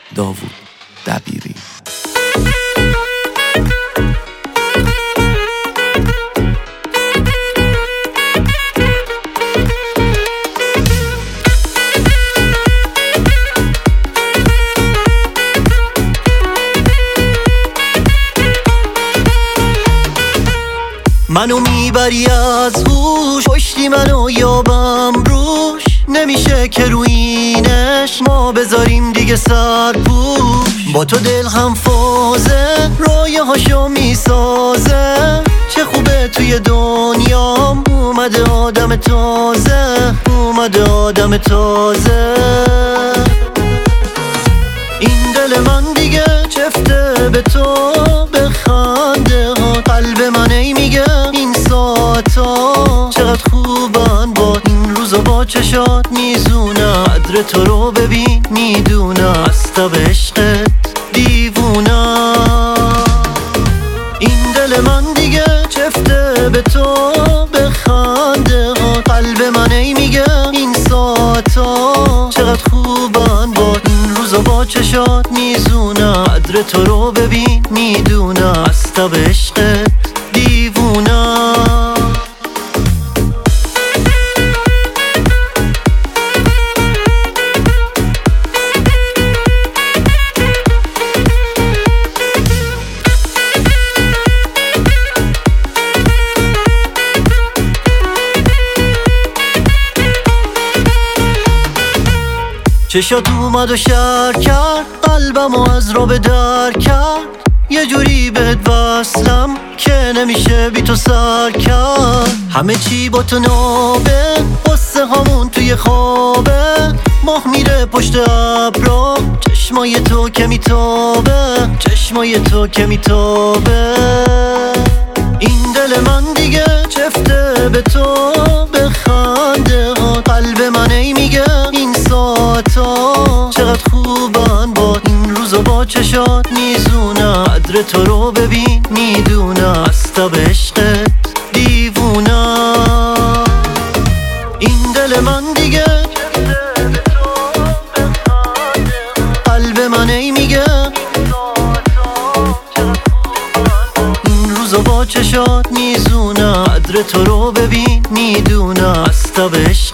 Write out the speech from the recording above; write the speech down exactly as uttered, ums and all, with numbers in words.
داوود دبیری. منو میبری از هوش، پشتی منو یابم روش، نمیشه که روینش ما بذاریم دیگه سرپوش. با تو دل هم فازه، رایه هاشو میسازه، چه خوبه توی دنیام اومده آدم تازه، اومده آدم تازه. این دل من دیگه چفته به تو، به خنده ها قلب من ای میگه این ساعتا چقدر خوبن، با این روزا با چشات میزونم، قدر تو رو ببین میدونم، از تب عشقت دیوونم. این دل من دیگه چفته به تو، به خنده ها قلب من ای میگه این ساعتا چقدر خوبن، با این روزا با چشات میزونم، قدر تو رو ببین میدونم، از تب عشقت دیوونم. چشات اومد و شر کرد، قلبمو از را به در کرد، یه جوری بهت وصلم که نمیشه بی تو سر کرد. همه چی با تو نابه، قصه هامون توی خوابه، ماه میره پشت ابرا، چشمای تو که میتابه، چشمای تو که میتابه. این دل من دیگه چفته به تو، به خنده ها قلب من ای میگه این ساعتا چقدر خوبن، با این روزا با چشات میزونم، قدر تو رو ببین میدونم، از تب عشقت دیوونم. این دل من دیگه قلب من ای میگه این روزا با چشات میزونم، قدر تو رو ببین میدونم، از تب عشقت